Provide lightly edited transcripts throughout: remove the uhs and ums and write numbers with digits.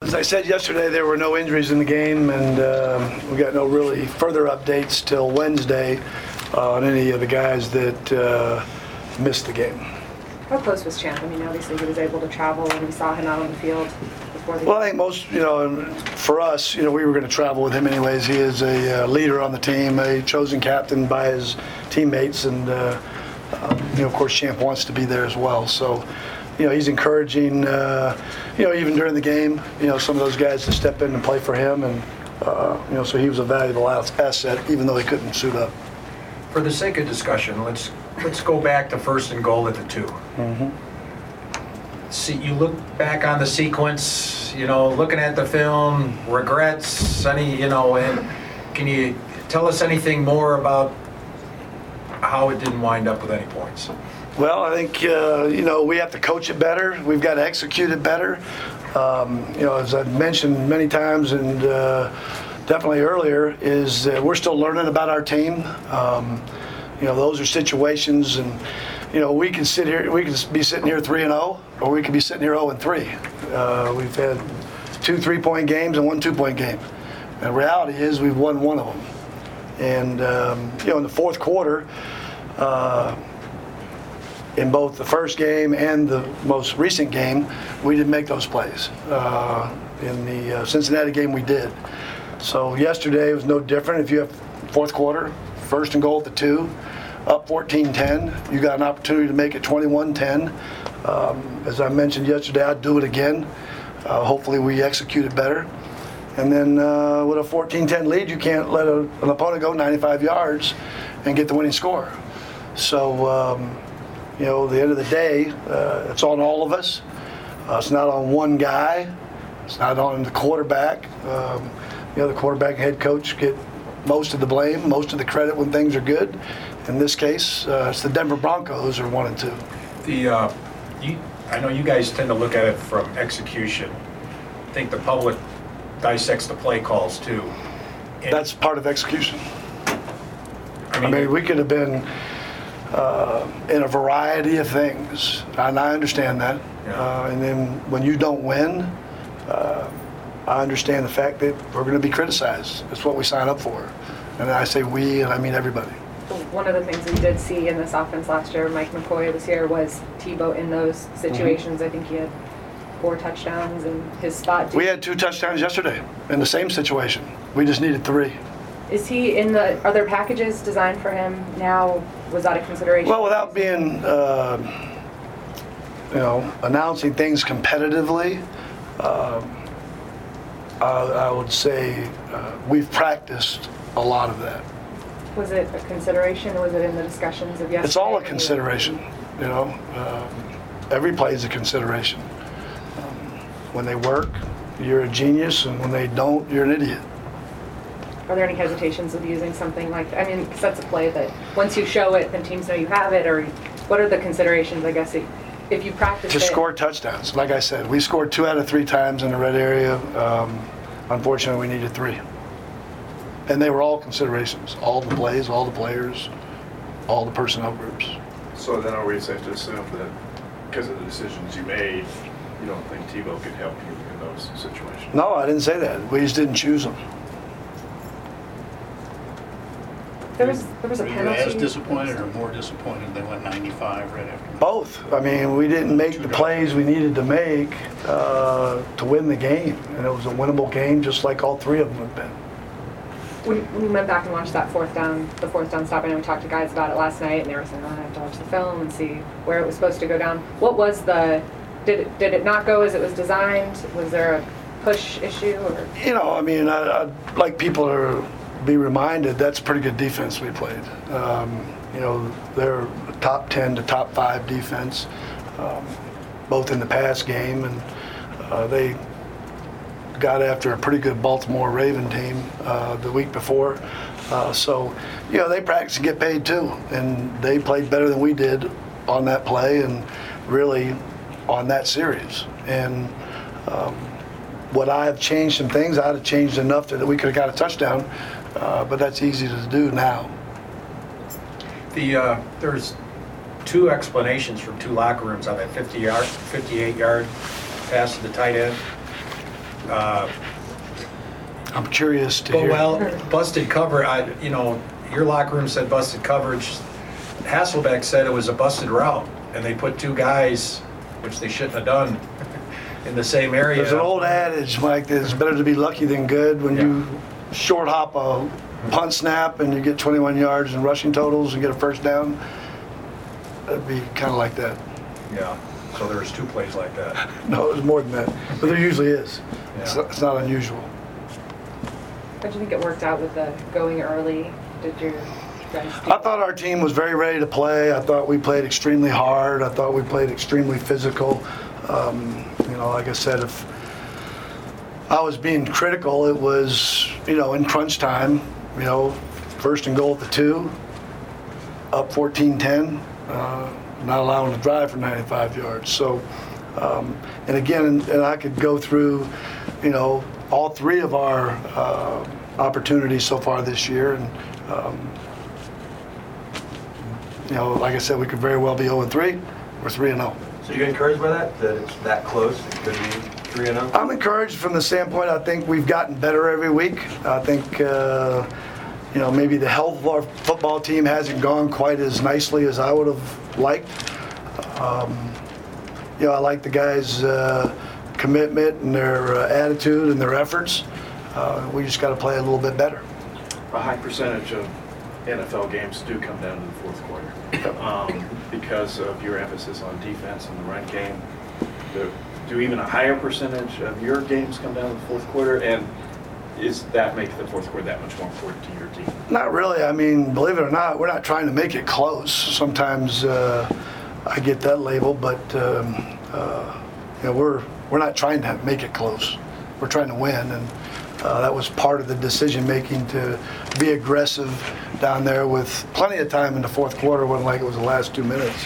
as I said yesterday, there were no injuries in the game, and we got no really further updates till Wednesday on any of the guys that missed the game. How close was Champ? I mean, obviously he was able to travel, and we saw him out on the field before the Well, I think most, for us, we were going to travel with him anyways. He is a leader on the team, a chosen captain by his teammates, and of course, Champ wants to be there as well. So, he's encouraging, even during the game, some of those guys to step in and play for him, and so he was a valuable asset, even though he couldn't suit up. For the sake of discussion, let's go back to 1st and goal at the 2. Mm-hmm. See, you look back on the sequence, looking at the film, regrets, and can you tell us anything more about how it didn't wind up with any points? Well, I think, we have to coach it better. We've got to execute it better. As I've mentioned many times and definitely earlier, is we're still learning about our team. Those are situations, and we can be sitting here 3-0, or we could be sitting here 0-3. We've had 2 3-point games and 1 2-point game. And the reality is we've won one of them. And in the fourth quarter, in both the first game and the most recent game, we didn't make those plays. In the Cincinnati game, we did. So yesterday was no different. If you have fourth quarter, 1st and goal at the 2, up 14-10, you got an opportunity to make it 21-10. As I mentioned yesterday, I'd do it again. Hopefully we execute it better. And then with a 14-10 lead, you can't let an opponent go 95 yards and get the winning score. So, at the end of the day, it's on all of us. It's not on one guy. It's not on the quarterback. The quarterback and head coach get most of the blame, most of the credit when things are good. In this case, it's the Denver Broncos are 1 and 2. I know you guys tend to look at it from execution. I think the public dissects the play calls too. And that's part of execution. I mean, we could have been in a variety of things, and I understand that. Yeah. And then when you don't win, I understand the fact that we're going to be criticized. That's what we sign up for. And I say we, and I mean everybody. One of the things we did see in this offense last year, Mike McCoy this year, was Tebow in those situations. Mm-hmm. I think he had 4 touchdowns in his spot. We had 2 touchdowns yesterday in the same situation. We just needed 3. Is he in are there packages designed for him now? Was that a consideration? Well, without being, announcing things competitively, I would say we've practiced a lot of that. Was it a consideration, or was it in the discussions of yesterday? It's all a consideration, Every play is a consideration. When they work, you're a genius, and when they don't, you're an idiot. Are there any hesitations of using something like, because that's a play that once you show it, then teams know you have it, or what are the considerations, I guess, if you practice to score touchdowns? Like I said, we scored 2 out of 3 times in the red area. Unfortunately, we needed 3. And they were all considerations. All the plays, all the players, all the personnel groups. So then are we safe to assume that because of the decisions you made, you don't think Tebow could help you in those situations? No, I didn't say that. We just didn't choose them. There was a penalty. Were you as disappointed or more disappointed they went 95 right after? Both. I mean, we didn't make the plays we needed to make to win the game. And it was a winnable game just like all 3 of them have been. When we went back and watched the fourth down stop, I know we talked to guys about it last night, and they were saying, I have to watch the film and see where it was supposed to go down. What was did it not go as it was designed? Was there a push issue? Or? I'd like people to be reminded that's pretty good defense we played. They're a top 10 to top 5 defense, both in the pass game, and they got after a pretty good Baltimore Raven team the week before. So they practice and get paid too, and they played better than we did on that play and really on that series. And would I have changed some things? I'd have changed enough that we could have got a touchdown, but that's easy to do now. There's 2 explanations from 2 locker rooms on that 58-yard pass to the tight end. I'm curious to hear. Well, busted cover, your locker room said busted coverage. Hasselbeck said it was a busted route, and they put two guys, which they shouldn't have done, in the same area. There's an old adage, Mike, that it's better to be lucky than good. When you short hop a punt snap and you get 21 yards in rushing totals and get a first down, that'd be kind of like that. Yeah, so there was two plays like that. No, it was more than that, but there usually is. Yeah. It's not unusual. How do you think it worked out with the going early? Did you guys do I thought our team was very ready to play. I thought we played extremely hard. I thought we played extremely physical. Like I said, if I was being critical, it was, in crunch time, first and goal at the 2, up 14-10, not allowing to drive for 95 yards. So, and again, and I could go through, all three of our opportunities so far this year. And, like I said, we could very well be 0-3 or 3-0. So you're encouraged by that it's that close? It could be 3-0? I'm encouraged from the standpoint, I think we've gotten better every week. I think, maybe the health of our football team hasn't gone quite as nicely as I would have liked. I like the guys' commitment and their attitude and their efforts. We just got to play a little bit better. A high percentage of NFL games do come down to the fourth quarter. Because of your emphasis on defense and the run game. Do even a higher percentage of your games come down to the fourth quarter? And is that make the fourth quarter that much more important to your team? Not really. I mean, believe it or not, we're not trying to make it close. Sometimes I get that label, but we're not trying to make it close. We're trying to win, and that was part of the decision making to be aggressive down there with plenty of time in the fourth quarter. It wasn't like it was the last 2 minutes.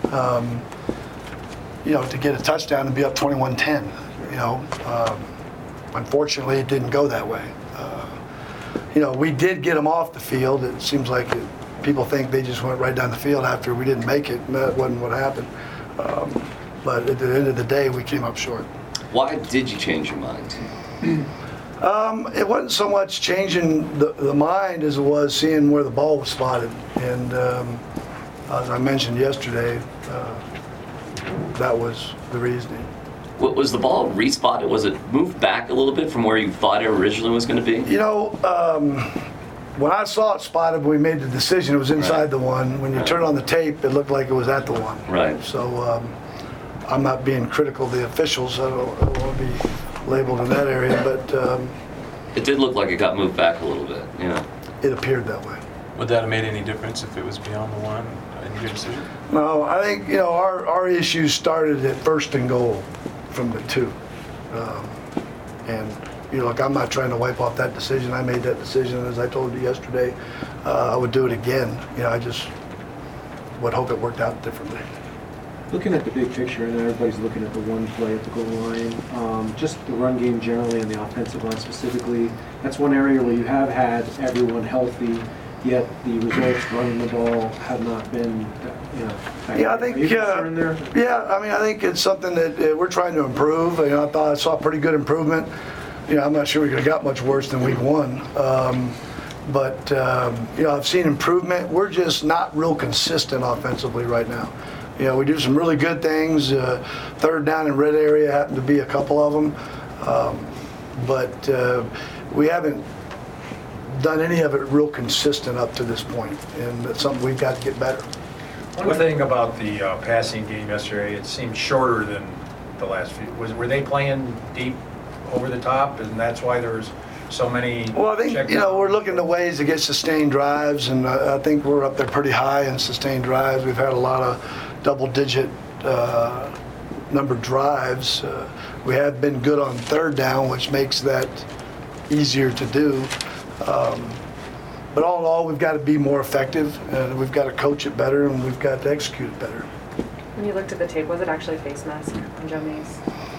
To get a touchdown and be up 21-10. Unfortunately, it didn't go that way. We did get them off the field. It seems like people think they just went right down the field after we didn't make it, and that wasn't what happened. But at the end of the day, we came up short. Why did you change your mind? It wasn't so much changing the mind as it was seeing where the ball was spotted. And as I mentioned yesterday, that was the reasoning. Was the ball respotted? Was it moved back a little bit from where you thought it originally was going to be? When I saw it spotted, when we made the decision, it was inside the one. When you turn on the tape, it looked like it was at the one. Right. So I'm not being critical of the officials. I don't want to be labeled in that area, but it did look like it got moved back a little bit. It appeared that way. Would that have made any difference if it was beyond the one in your decision? No, I think our issues started at first and goal from the 2, and look, I'm not trying to wipe off that decision. I made that decision, as I told you yesterday. I would do it again. I just would hope it worked out differently. Looking at the big picture, and everybody's looking at the one play at the goal line, just the run game generally and the offensive line specifically, that's one area where you have had everyone healthy, yet the results running the ball have not been, Yeah, I think. Are you concerned there? Yeah, I think it's something that we're trying to improve. I saw pretty good improvement. I'm not sure we could have got much worse than week 1. But I've seen improvement. We're just not real consistent offensively right now. We do some really good things. Third down and red area happen to be a couple of them. But we haven't done any of it real consistent up to this point, and that's something we've got to get better. One thing about the passing game yesterday, it seemed shorter than the last few. Were they playing deep over the top, and that's why there's so many? Well, I think we're looking at ways to get sustained drives, and I think we're up there pretty high in sustained drives. We've had a lot of double-digit number drives. We have been good on third down, which makes that easier to do. But all in all, we've got to be more effective, and we've got to coach it better, and we've got to execute it better. When you looked at the tape, was it actually a face mask on Joe Mays?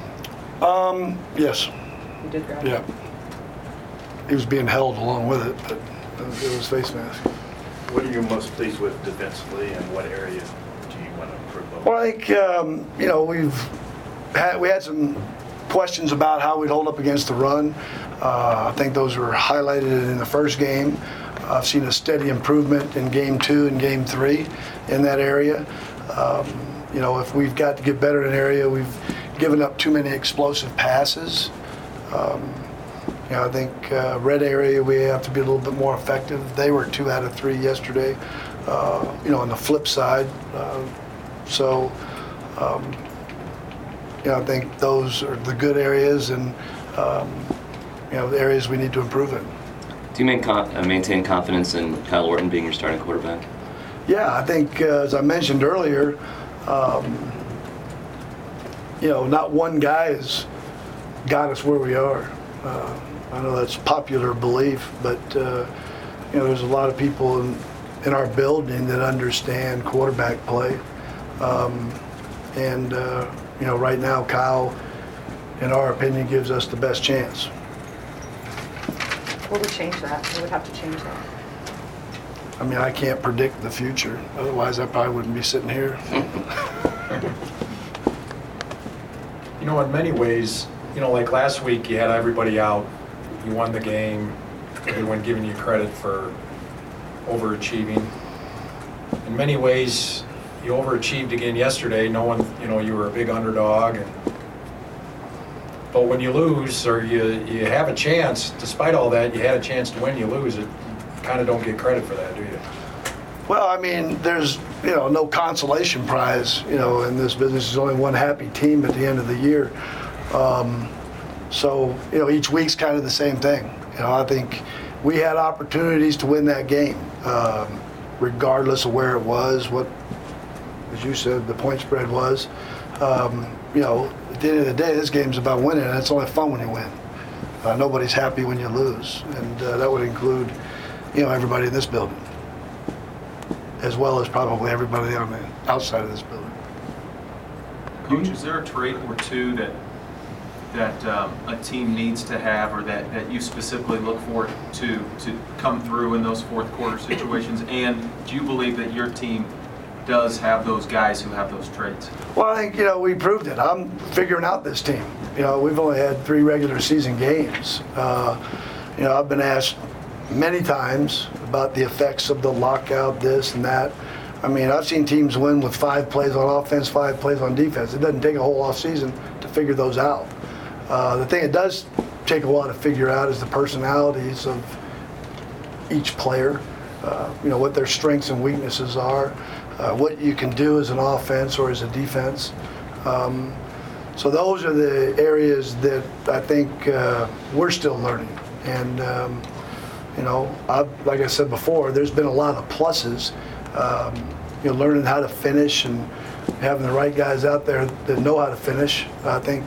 Yes. You did grab it? Yeah. He was being held along with it, but it was face mask. What are you most pleased with defensively, and what area do you want to improve on? Well, I think we had some questions about how we'd hold up against the run. I think those were highlighted in the first game. I've seen a steady improvement in game 2 and game 3 in that area. You know, if we've got to get better in an area, we've given up too many explosive passes. You know, I think red area, we have to be a little bit more effective. They were 2 out of 3 yesterday, you know, on the flip side. You know, I think those are the good areas and, you know, the areas we need to improve in. Do you maintain confidence in Kyle Orton being your starting quarterback? Yeah, I think, as I mentioned earlier, you know, not one guy has got us where we are. I know that's popular belief, but, you know, there's a lot of people in our building that understand quarterback play. You know, right now, Kyle, in our opinion, gives us the best chance. What would change that? What would have to change that? I mean, I can't predict the future. Otherwise, I probably wouldn't be sitting here. You know, in many ways, you know, like last week, you had everybody out. You won the game. Everyone giving you credit for overachieving. In many ways, you overachieved again yesterday. No one, you know, you were a big underdog. But when you lose, or you have a chance, despite all that, you had a chance to win, you lose, you kind of don't get credit for that, do you? Well, I mean, there's, you know, no consolation prize, you know, in this business. There's only one happy team at the end of the year. So, you know, each week's kind of the same thing. You know, I think we had opportunities to win that game, regardless of where it was, what, as you said, the point spread was. You know, at the end of the day, this game's about winning, and it's only fun when you win. Nobody's happy when you lose, and that would include, you know, everybody in this building, as well as probably everybody on the outside of this building. Coach, is there a trait or two that a team needs to have, or that you specifically look for to come through in those fourth quarter situations? And do you believe that your team does have those guys who have those traits? Well, I think, you know, we proved it. I'm figuring out this team. You know, we've only had 3 regular season games. You know, I've been asked many times about the effects of the lockout, this and that. I mean, I've seen teams win with 5 plays on offense, 5 plays on defense. It doesn't take a whole off season to figure those out. The thing it does take a while to figure out is the personalities of each player, you know, what their strengths and weaknesses are, what you can do as an offense or as a defense. So those are the areas that I think we're still learning. And, you know, like I said before, there's been a lot of pluses. You know, learning how to finish and having the right guys out there that know how to finish, I think,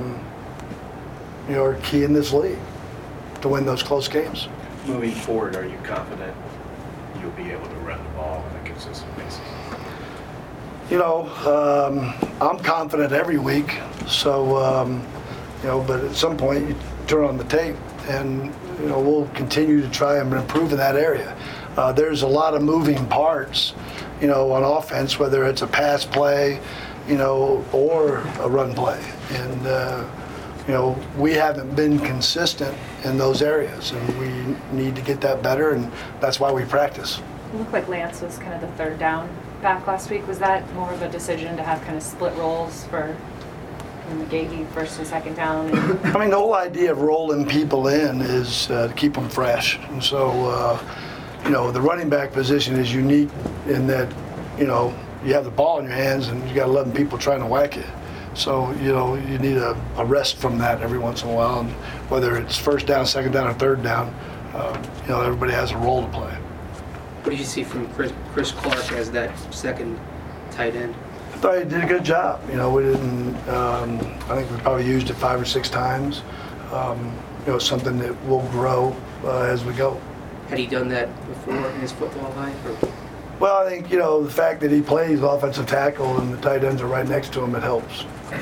you know, are key in this league to win those close games. Moving forward, are you confident you'll be able to run the ball on a consistent basis? You know, I'm confident every week. So, you know, but at some point you turn on the tape and, you know, we'll continue to try and improve in that area. There's a lot of moving parts, you know, on offense, whether it's a pass play, you know, or a run play. And, you know, we haven't been consistent in those areas, and we need to get that better, and that's why we practice. It looked like Lance was kind of the third down back last week. Was that more of a decision to have kind of split roles for McGahee first and second down? I mean, the whole idea of rolling people in is to keep them fresh. And so, you know, the running back position is unique in that, you know, you have the ball in your hands and you got 11 people trying to whack it. So, you know, you need a rest from that every once in a while. And whether it's first down, second down, or third down, you know, everybody has a role to play. What did you see from Chris Clark as that second tight end? I thought he did a good job. You know, we didn't, I think we probably used it 5 or 6 times. You know, something that will grow as we go. Had he done that before in his football life? Or? Well, I think, you know, the fact that he plays offensive tackle and the tight ends are right next to him, it helps.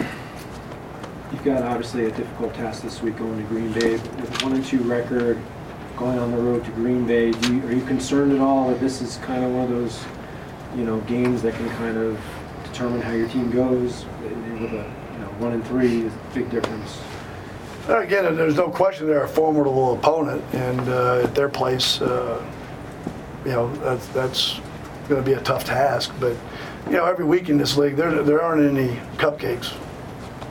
You've got obviously a difficult task this week going to Green Bay. With a 1-2 record, going on the road to Green Bay, are you concerned at all that this is kind of one of those, you know, games that can kind of determine how your team goes with a, you know, 1 and 3 is a big difference. Again, there's no question they're a formidable opponent, and at their place, that's going to be a tough task. But every week in this league, there aren't any cupcakes.